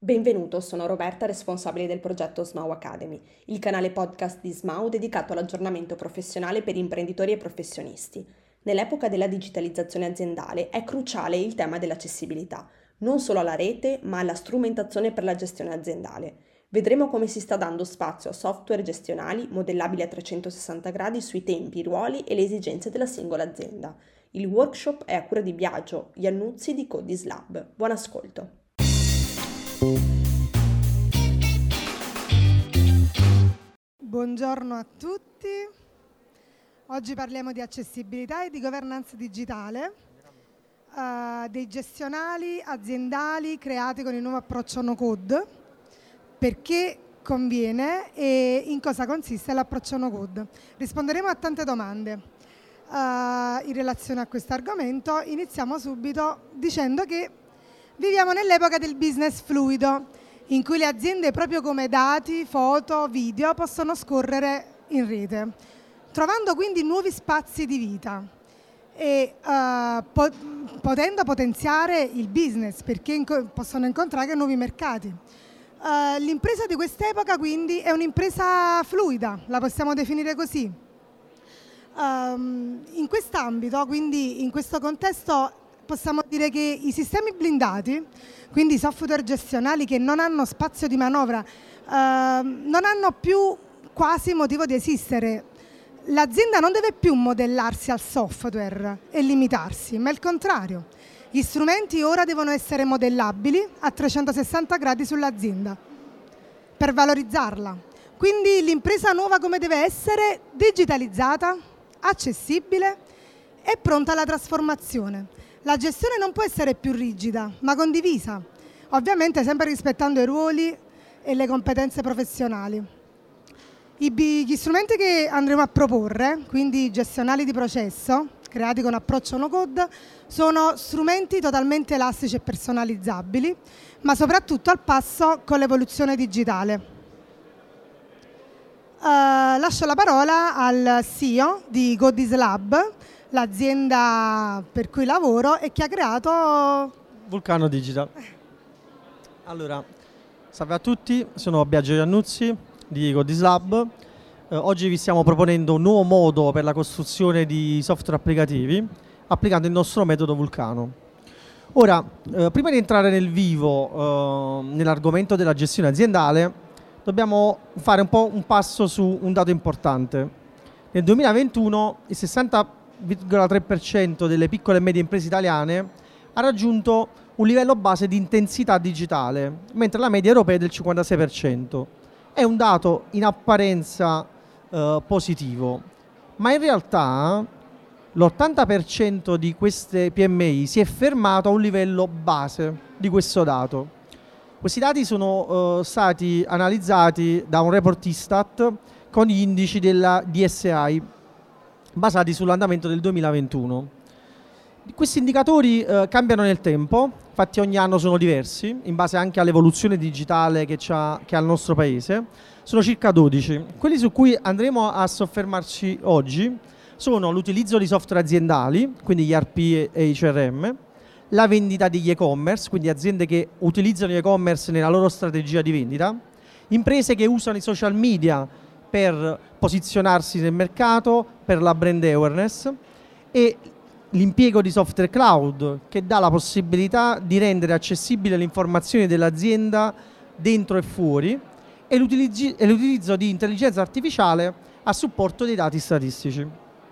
Benvenuto, sono Roberta, responsabile del progetto SMAU Academy, il canale podcast di SMAU dedicato all'aggiornamento professionale per imprenditori e professionisti. Nell'epoca della digitalizzazione aziendale è cruciale il tema dell'accessibilità, non solo alla rete, ma alla strumentazione per la gestione aziendale. Vedremo come si sta dando spazio a software gestionali modellabili a 360 gradi sui tempi, i ruoli e le esigenze della singola azienda. Il workshop è a cura di Biagio Iannuzzi di Codislab. Buon ascolto! Buongiorno a tutti, oggi parliamo di accessibilità e di governanza digitale, dei gestionali aziendali creati con il nuovo approccio no code, perché conviene e in cosa consiste l'approccio no code. Risponderemo a tante domande in relazione a questo argomento. Iniziamo subito dicendo che viviamo nell'epoca del business fluido, in cui le aziende, proprio come dati, foto, video, possono scorrere in rete, trovando quindi nuovi spazi di vita e potendo potenziare il business, perché possono incontrare nuovi mercati. L'impresa di quest'epoca quindi è un'impresa fluida, la possiamo definire così. In quest'ambito, quindi in questo contesto, possiamo dire che i sistemi blindati, quindi i software gestionali che non hanno spazio di manovra, non hanno più quasi motivo di esistere. L'azienda non deve più modellarsi al software e limitarsi, ma il contrario. Gli strumenti ora devono essere modellabili a 360 gradi sull'azienda per valorizzarla. Quindi l'impresa nuova come deve essere? Digitalizzata, accessibile e pronta alla trasformazione. La gestione non può essere più rigida, ma condivisa, ovviamente sempre rispettando i ruoli e le competenze professionali. Gli strumenti che andremo a proporre, quindi gestionali di processo, creati con approccio no code, sono strumenti totalmente elastici e personalizzabili, ma soprattutto al passo con l'evoluzione digitale. Lascio la parola al CEO di Codislab, l'azienda per cui lavoro e che ha creato Vulcano Digital. Allora, salve a tutti, sono Biagio Iannuzzi di Codislab. Oggi vi stiamo proponendo un nuovo modo per la costruzione di software applicativi applicando il nostro metodo Vulcano. Ora, prima di entrare nel vivo nell'argomento della gestione aziendale, dobbiamo fare un passo su un dato importante. Nel 2021 il 60,3% delle piccole e medie imprese italiane ha raggiunto un livello base di intensità digitale, mentre la media europea è del 56%. È un dato in apparenza positivo, ma in realtà l'80% di queste PMI si è fermato a un livello base di questo dato. Questi dati sono stati analizzati da un report Istat con gli indici della DSI, basati sull'andamento del 2021. Questi indicatori cambiano nel tempo, infatti ogni anno sono diversi, in base anche all'evoluzione digitale che ha il nostro paese. Sono circa 12. Quelli su cui andremo a soffermarci oggi sono l'utilizzo di software aziendali, quindi gli ERP e i CRM, la vendita degli e-commerce, quindi aziende che utilizzano gli e-commerce nella loro strategia di vendita, imprese che usano i social media per posizionarsi nel mercato, per la brand awareness, e l'impiego di software cloud che dà la possibilità di rendere accessibile le informazioni dell'azienda dentro e fuori, e l'utilizzo di intelligenza artificiale a supporto dei dati statistici.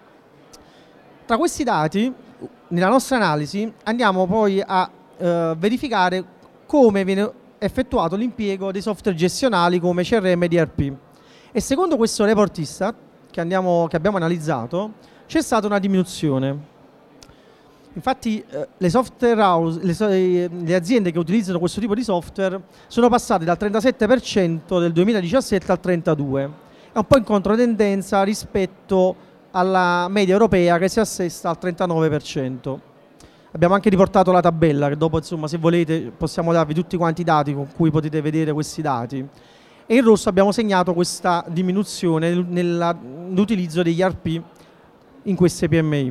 Tra questi dati, nella nostra analisi, andiamo poi a verificare come viene effettuato l'impiego dei software gestionali come CRM ed ERP. E secondo questo report Istat che abbiamo analizzato, c'è stata una diminuzione. Infatti le software house, le aziende che utilizzano questo tipo di software sono passate dal 37% del 2017 al 32%. È un po' in controtendenza rispetto alla media europea che si assesta al 39%. Abbiamo anche riportato la tabella, che dopo, insomma, se volete possiamo darvi tutti quanti i dati con cui potete vedere questi dati. E in rosso abbiamo segnato questa diminuzione nell'utilizzo degli ERP in queste PMI.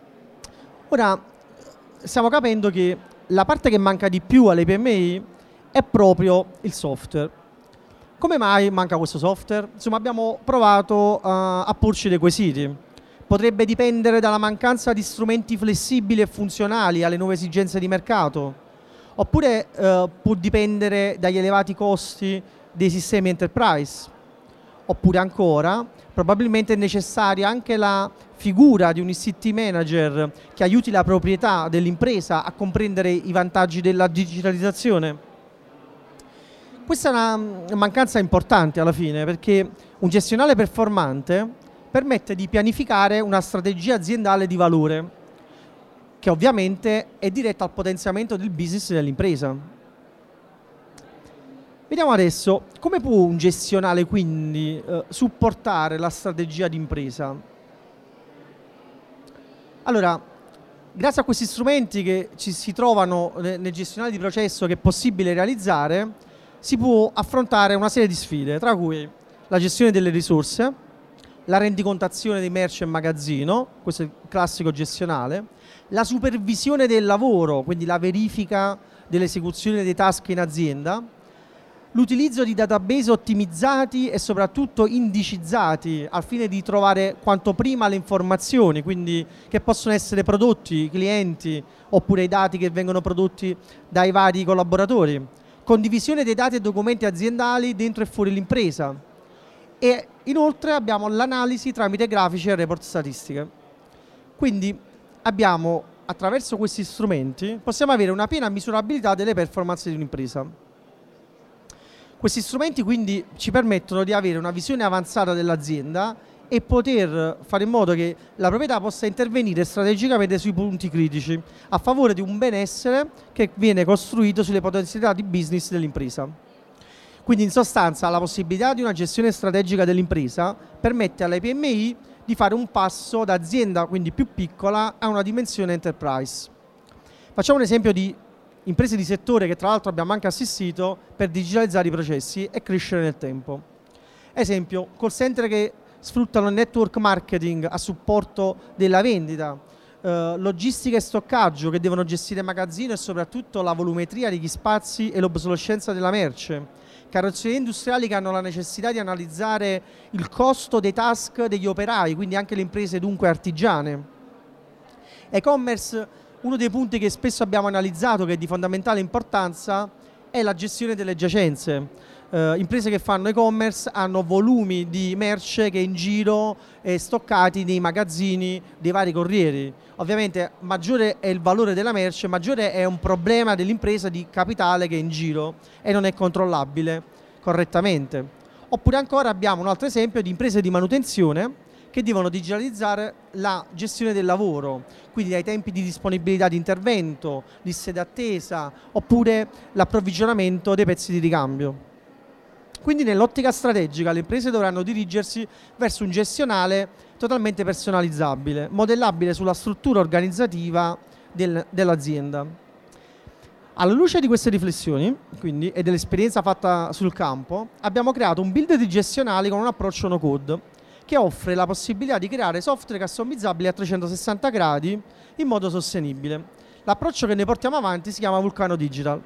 Ora stiamo capendo che la parte che manca di più alle PMI è è proprio il software. Come mai manca questo software? Insomma, abbiamo provato a porci dei quesiti. Potrebbe dipendere dalla mancanza di strumenti flessibili e funzionali alle nuove esigenze di mercato, oppure può dipendere dagli elevati costi dei sistemi enterprise, oppure ancora probabilmente è necessaria anche la figura di un ICT manager che aiuti la proprietà dell'impresa a comprendere i vantaggi della digitalizzazione. Questa è una mancanza importante alla fine, perché un gestionale performante permette di pianificare una strategia aziendale di valore che ovviamente è diretta al potenziamento del business dell'impresa. Vediamo adesso come può un gestionale quindi supportare la strategia di impresa. Allora, grazie a questi strumenti che ci si trovano nel gestionale di processo che è possibile realizzare, si può affrontare una serie di sfide, tra cui la gestione delle risorse, la rendicontazione dei merci e magazzino, questo è il classico gestionale, la supervisione del lavoro, quindi la verifica dell'esecuzione dei task in azienda, l'utilizzo di database ottimizzati e soprattutto indicizzati al fine di trovare quanto prima le informazioni, quindi che possono essere prodotti, clienti oppure i dati che vengono prodotti dai vari collaboratori, condivisione dei dati e documenti aziendali dentro e fuori l'impresa e inoltre abbiamo l'analisi tramite grafici e report statistiche. Quindi abbiamo, attraverso questi strumenti, possiamo avere una piena misurabilità delle performance di un'impresa. Questi strumenti quindi ci permettono di avere una visione avanzata dell'azienda e poter fare in modo che la proprietà possa intervenire strategicamente sui punti critici a favore di un benessere che viene costruito sulle potenzialità di business dell'impresa. Quindi in sostanza la possibilità di una gestione strategica dell'impresa permette alle PMI di fare un passo da azienda quindi più piccola a una dimensione enterprise. Facciamo un esempio di imprese di settore che tra l'altro abbiamo anche assistito per digitalizzare i processi e crescere nel tempo. Esempio, call center che sfruttano il network marketing a supporto della vendita, logistica e stoccaggio che devono gestire magazzino e soprattutto la volumetria degli spazi e l'obsolescenza della merce, carrozzerie industriali che hanno la necessità di analizzare il costo dei task degli operai, quindi anche le imprese dunque artigiane. E-commerce, uno dei punti che spesso abbiamo analizzato che è di fondamentale importanza è la gestione delle giacenze. Imprese che fanno e-commerce hanno volumi di merce che è in giro e stoccati nei magazzini dei vari corrieri. Ovviamente maggiore è il valore della merce, maggiore è un problema dell'impresa di capitale che è in giro e non è controllabile correttamente. Oppure ancora abbiamo un altro esempio di imprese di manutenzione che devono digitalizzare la gestione del lavoro, quindi dai tempi di disponibilità di intervento, liste d'attesa oppure l'approvvigionamento dei pezzi di ricambio. Quindi nell'ottica strategica le imprese dovranno dirigersi verso un gestionale totalmente personalizzabile, modellabile sulla struttura organizzativa dell'azienda. Alla luce di queste riflessioni, quindi, e dell'esperienza fatta sul campo, abbiamo creato un builder di gestionali con un approccio no code che offre la possibilità di creare software customizzabili a 360 gradi in modo sostenibile. L'approccio che noi portiamo avanti si chiama Vulcano Digital.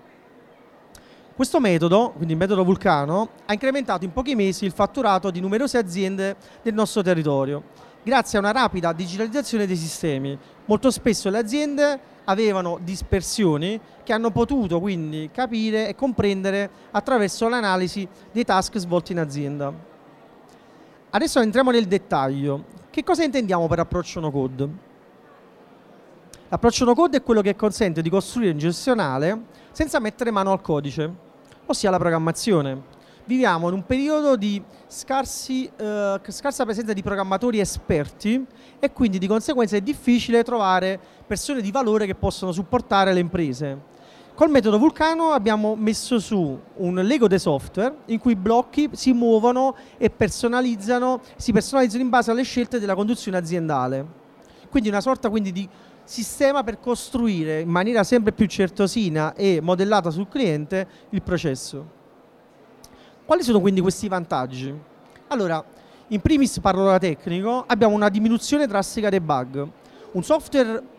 Questo metodo, quindi il metodo Vulcano, ha incrementato in pochi mesi il fatturato di numerose aziende del nostro territorio, grazie a una rapida digitalizzazione dei sistemi. Molto spesso le aziende avevano dispersioni che hanno potuto quindi capire e comprendere attraverso l'analisi dei task svolti in azienda. Adesso entriamo nel dettaglio. Che cosa intendiamo per approccio no code? L'approccio no code è quello che consente di costruire un gestionale senza mettere mano al codice, ossia la programmazione. Viviamo in un periodo di scarsa presenza di programmatori esperti e quindi di conseguenza è difficile trovare persone di valore che possono supportare le imprese. Col metodo Vulcano abbiamo messo su un Lego dei software in cui i blocchi si muovono e si personalizzano in base alle scelte della conduzione aziendale. Quindi una sorta di sistema per costruire in maniera sempre più certosina e modellata sul cliente il processo. Quali sono quindi questi vantaggi? Allora, in primis parlo da tecnico, abbiamo una diminuzione drastica dei bug, un software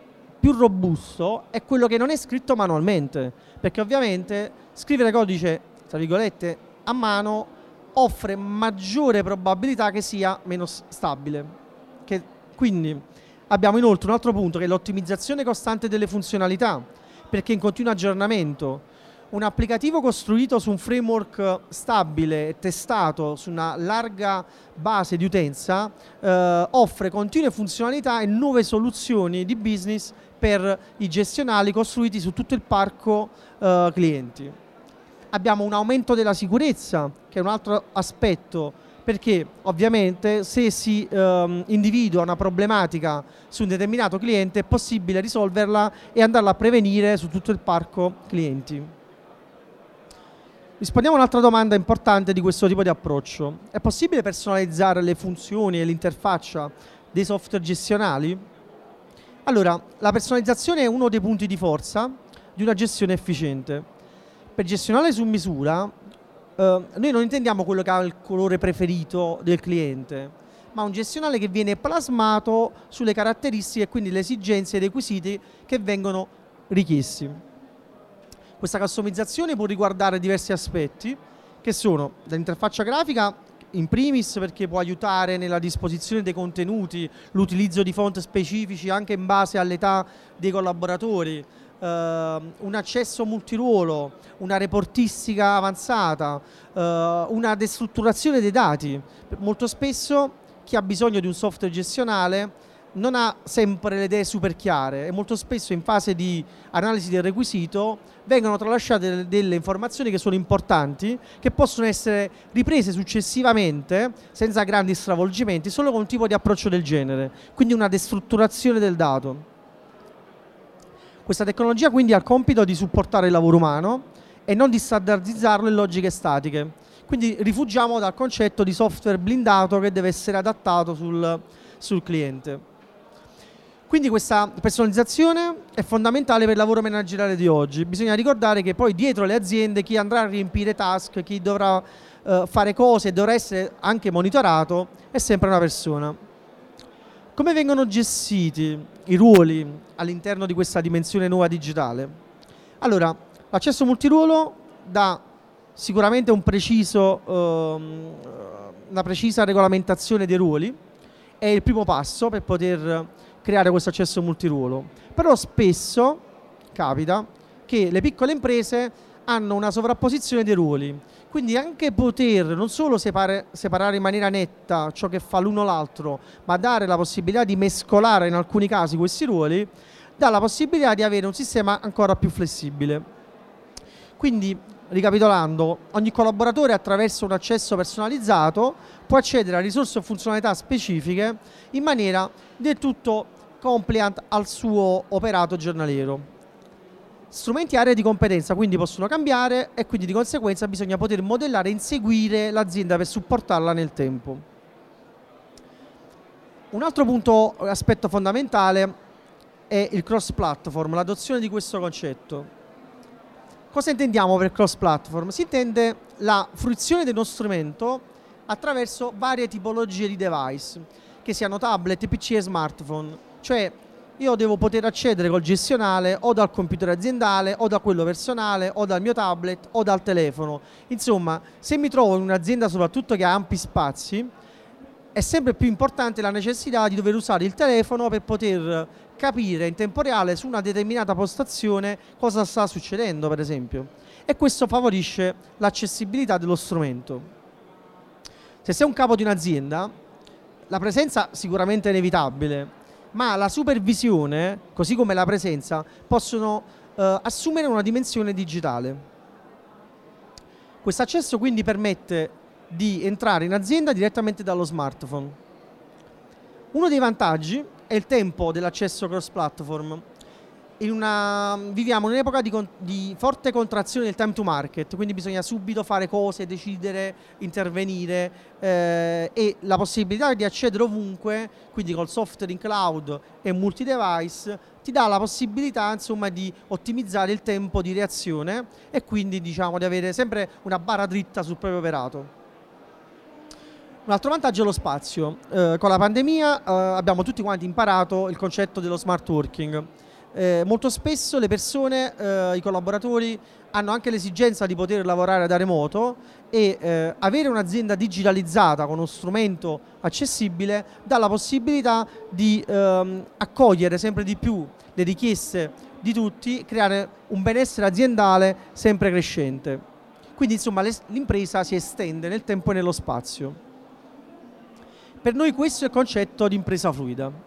più robusto è quello che non è scritto manualmente, perché ovviamente scrivere codice, tra virgolette, a mano offre maggiore probabilità che sia meno stabile. Quindi abbiamo inoltre un altro punto che è l'ottimizzazione costante delle funzionalità, perché in continuo aggiornamento. Un applicativo costruito su un framework stabile e testato su una larga base di utenza offre continue funzionalità e nuove soluzioni di business per i gestionali costruiti su tutto il parco clienti. Abbiamo un aumento della sicurezza, che è un altro aspetto, perché ovviamente se si individua una problematica su un determinato cliente è possibile risolverla e andarla a prevenire su tutto il parco clienti. Rispondiamo a un'altra domanda importante di questo tipo di approccio. È possibile personalizzare le funzioni e l'interfaccia dei software gestionali? Allora, la personalizzazione è uno dei punti di forza di una gestione efficiente. Per gestionale su misura, noi non intendiamo quello che ha il colore preferito del cliente, ma un gestionale che viene plasmato sulle caratteristiche e quindi le esigenze e i requisiti che vengono richiesti. Questa customizzazione può riguardare diversi aspetti, che sono dall'interfaccia grafica in primis, perché può aiutare nella disposizione dei contenuti, l'utilizzo di font specifici anche in base all'età dei collaboratori, un accesso multiruolo, una reportistica avanzata, una destrutturazione dei dati. Molto spesso chi ha bisogno di un software gestionale non ha sempre le idee super chiare e molto spesso in fase di analisi del requisito vengono tralasciate delle informazioni che sono importanti, che possono essere riprese successivamente senza grandi stravolgimenti, solo con un tipo di approccio del genere, quindi una destrutturazione del dato. Questa tecnologia quindi ha il compito di supportare il lavoro umano e non di standardizzarlo in logiche statiche. Quindi rifugiamo dal concetto di software blindato che deve essere adattato sul cliente. Quindi questa personalizzazione è fondamentale per il lavoro manageriale di oggi. Bisogna ricordare che poi dietro le aziende chi andrà a riempire task, chi dovrà fare cose e dovrà essere anche monitorato è sempre una persona. Come vengono gestiti i ruoli all'interno di questa dimensione nuova digitale? Allora, l'accesso multiruolo dà sicuramente una precisa regolamentazione dei ruoli, è il primo passo per poter creare questo accesso multiruolo. Però spesso capita che le piccole imprese hanno una sovrapposizione dei ruoli, quindi anche poter non solo separare in maniera netta ciò che fa l'uno l'altro, ma dare la possibilità di mescolare in alcuni casi questi ruoli, dà la possibilità di avere un sistema ancora più flessibile. Quindi, ricapitolando, ogni collaboratore attraverso un accesso personalizzato può accedere a risorse o funzionalità specifiche in maniera del tutto compliant al suo operato giornaliero. Strumenti e aree di competenza quindi possono cambiare e quindi di conseguenza bisogna poter modellare e inseguire l'azienda per supportarla nel tempo. Un altro aspetto fondamentale è il cross-platform, l'adozione di questo concetto. Cosa intendiamo per cross-platform? Si intende la fruizione dello strumento attraverso varie tipologie di device, che siano tablet, PC e smartphone. Cioè io devo poter accedere col gestionale o dal computer aziendale o da quello personale o dal mio tablet o dal telefono. Insomma, se mi trovo in un'azienda soprattutto che ha ampi spazi, è sempre più importante la necessità di dover usare il telefono per poter capire in tempo reale su una determinata postazione cosa sta succedendo, per esempio. E questo favorisce l'accessibilità dello strumento. Se sei un capo di un'azienda, la presenza sicuramente è inevitabile, ma la supervisione, così come la presenza, possono assumere una dimensione digitale. Questo accesso quindi permette di entrare in azienda direttamente dallo smartphone. Uno dei vantaggi è il tempo dell'accesso cross-platform. Viviamo in un'epoca di forte contrazione del time to market, quindi bisogna subito fare cose, decidere, intervenire e la possibilità di accedere ovunque, quindi col software in cloud e multi-device, ti dà la possibilità insomma di ottimizzare il tempo di reazione e quindi diciamo di avere sempre una barra dritta sul proprio operato. Un altro vantaggio è lo spazio. Con la pandemia abbiamo tutti quanti imparato il concetto dello smart working. Molto spesso le persone, i collaboratori, hanno anche l'esigenza di poter lavorare da remoto e avere un'azienda digitalizzata con uno strumento accessibile dà la possibilità di accogliere sempre di più le richieste di tutti, creare un benessere aziendale sempre crescente. Quindi insomma l'impresa si estende nel tempo e nello spazio. Per noi questo è il concetto di impresa fluida.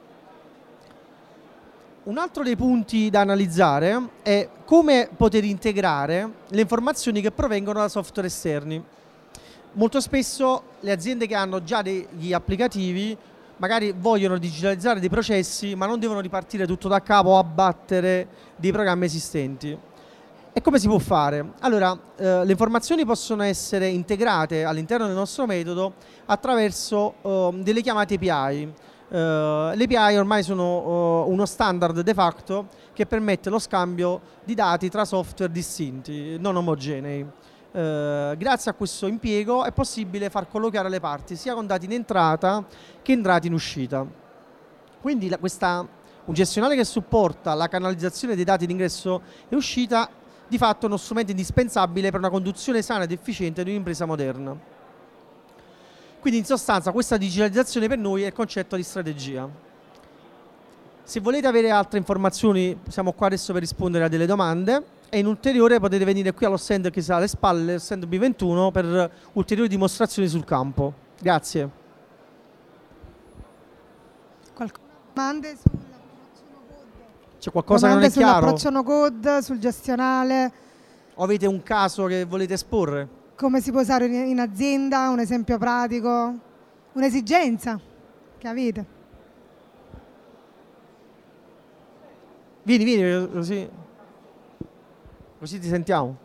Un altro dei punti da analizzare è come poter integrare le informazioni che provengono da software esterni. Molto spesso le aziende che hanno già degli applicativi magari vogliono digitalizzare dei processi, ma non devono ripartire tutto da capo o abbattere dei programmi esistenti. E come si può fare? Allora, le informazioni possono essere integrate all'interno del nostro metodo attraverso delle chiamate API. Le API ormai sono uno standard de facto che permette lo scambio di dati tra software distinti, non omogenei. Grazie a questo impiego è possibile far collocare le parti sia con dati in entrata che entrati in uscita. Quindi un gestionale che supporta la canalizzazione dei dati di ingresso e uscita di fatto è uno strumento indispensabile per una conduzione sana ed efficiente di un'impresa moderna. Quindi in sostanza questa digitalizzazione per noi è il concetto di strategia. Se volete avere altre informazioni siamo qua adesso per rispondere a delle domande e in ulteriore potete venire qui allo stand che sta alle spalle, lo stand B21, per ulteriori dimostrazioni sul campo. Grazie. Domande sull'approccio no code? C'è qualcosa che non è chiaro? Sull'approccio no code, sul gestionale? O avete un caso che volete esporre? Come si può usare in azienda, un esempio pratico, un'esigenza che avete? Vieni, così ti sentiamo.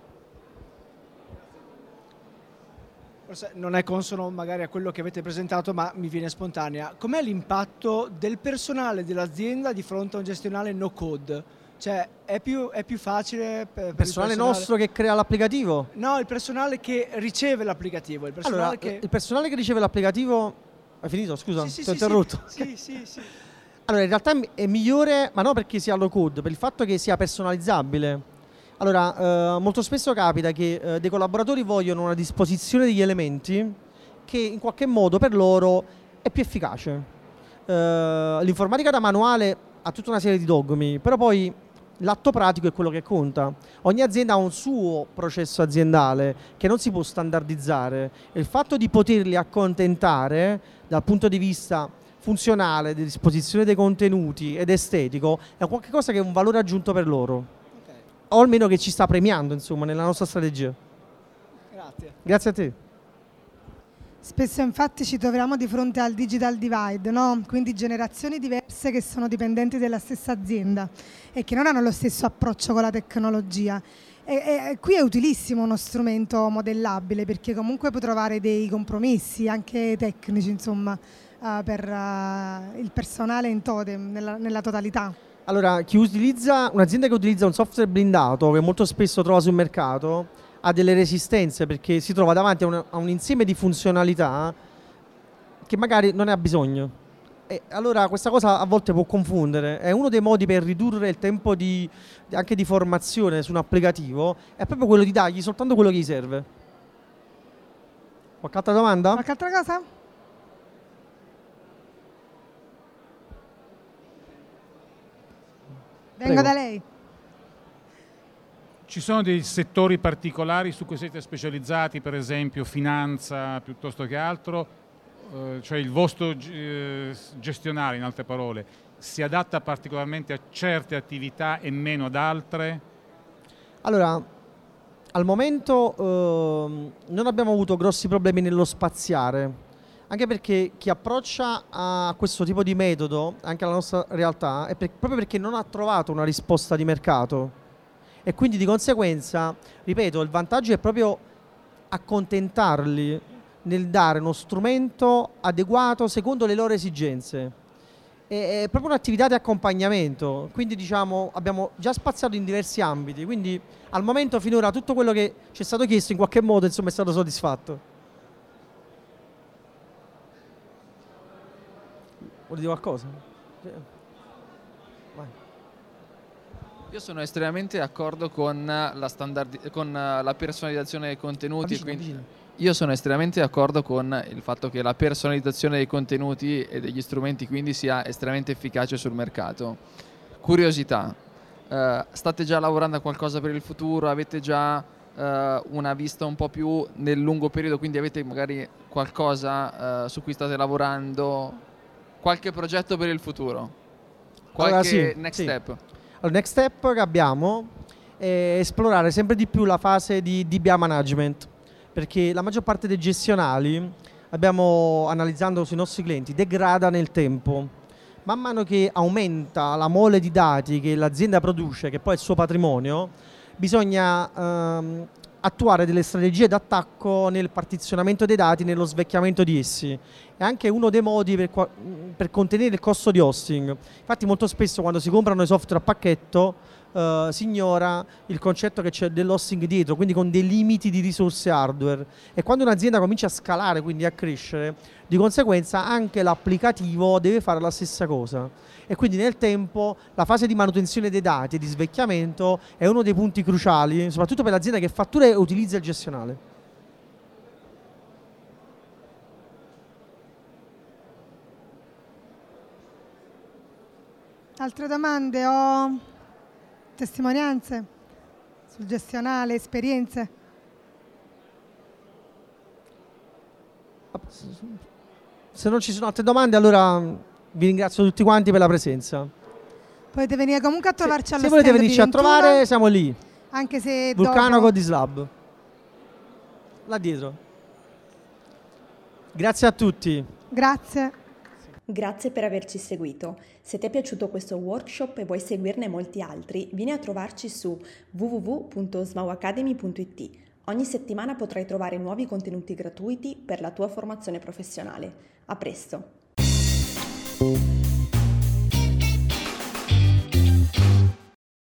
Forse non è consono magari a quello che avete presentato, ma mi viene spontanea. Com'è l'impatto del personale dell'azienda di fronte a un gestionale no code? Cioè è più facile per il personale nostro che crea l'applicativo? No, il personale che riceve l'applicativo. Il personale il personale che riceve l'applicativo... Hai finito? Scusa, ti ho interrotto. Sì. Allora, in realtà è migliore, ma non perché sia low code, per il fatto che sia personalizzabile. Allora, molto spesso capita che dei collaboratori vogliono una disposizione degli elementi che in qualche modo per loro è più efficace. L'informatica da manuale ha tutta una serie di dogmi, però poi l'atto pratico è quello che conta. Ogni azienda ha un suo processo aziendale che non si può standardizzare e il fatto di poterli accontentare dal punto di vista funzionale, di disposizione dei contenuti ed estetico è qualcosa che è un valore aggiunto per loro. O almeno che ci sta premiando, insomma, nella nostra strategia. Grazie. Grazie a te. Spesso infatti ci troviamo di fronte al digital divide, no? Quindi generazioni diverse che sono dipendenti della stessa azienda e che non hanno lo stesso approccio con la tecnologia. E qui è utilissimo uno strumento modellabile perché comunque può trovare dei compromessi anche tecnici, insomma, per il personale in totem, nella totalità. Allora, un'azienda che utilizza un software blindato, che molto spesso trova sul mercato, ha delle resistenze perché si trova davanti a un insieme di funzionalità che magari non ne ha bisogno. E allora questa cosa a volte può confondere. È uno dei modi per ridurre il tempo anche di formazione su un applicativo, è proprio quello di dargli soltanto quello che gli serve. Qualche altra domanda? Qualche altra cosa? Vengo da lei. Ci sono dei settori particolari su cui siete specializzati, per esempio finanza piuttosto che altro? Cioè il vostro gestionale, in altre parole, si adatta particolarmente a certe attività e meno ad altre? Allora, al momento non abbiamo avuto grossi problemi nello spaziare, anche perché chi approccia a questo tipo di metodo, anche alla nostra realtà, è proprio perché non ha trovato una risposta di mercato. E quindi di conseguenza, ripeto, il vantaggio è proprio accontentarli nel dare uno strumento adeguato secondo le loro esigenze. È proprio un'attività di accompagnamento, quindi diciamo abbiamo già spaziato in diversi ambiti, quindi al momento finora tutto quello che ci è stato chiesto in qualche modo insomma è stato soddisfatto. Vuoi dire qualcosa? Vai. Io sono estremamente d'accordo con la personalizzazione dei contenuti. Io sono estremamente d'accordo con il fatto che la personalizzazione dei contenuti e degli strumenti quindi sia estremamente efficace sul mercato. Curiosità, state già lavorando a qualcosa per il futuro? Avete già una vista un po' più nel lungo periodo, quindi avete magari qualcosa su cui state lavorando? Qualche progetto per il futuro? Qualche next step? Allora, next step che abbiamo è esplorare sempre di più la fase di DBA management, perché la maggior parte dei gestionali, analizzando sui nostri clienti, degrada nel tempo. Man mano che aumenta la mole di dati che l'azienda produce, che poi è il suo patrimonio, bisogna attuare delle strategie d'attacco nel partizionamento dei dati, nello svecchiamento di essi. È anche uno dei modi per contenere il costo di hosting. Infatti molto spesso quando si comprano i software a pacchetto si ignora il concetto che c'è dell'hosting dietro, quindi con dei limiti di risorse hardware, e quando un'azienda comincia a scalare, quindi a crescere, di conseguenza anche l'applicativo deve fare la stessa cosa, e quindi nel tempo la fase di manutenzione dei dati e di svecchiamento è uno dei punti cruciali, soprattutto per l'azienda che fattura e utilizza il gestionale. Altre domande o testimonianze sul gestionale, esperienze? Se non ci sono altre domande, allora vi ringrazio tutti quanti per la presenza. Potete venire comunque a trovarci allo se stand volete venirci a trovare, siamo lì. Anche se Vulcano dopo... Code Lab. Là dietro. Grazie a tutti. Grazie. Grazie per averci seguito. Se ti è piaciuto questo workshop e vuoi seguirne molti altri, vieni a trovarci su www.smauacademy.it. Ogni settimana potrai trovare nuovi contenuti gratuiti per la tua formazione professionale. A presto!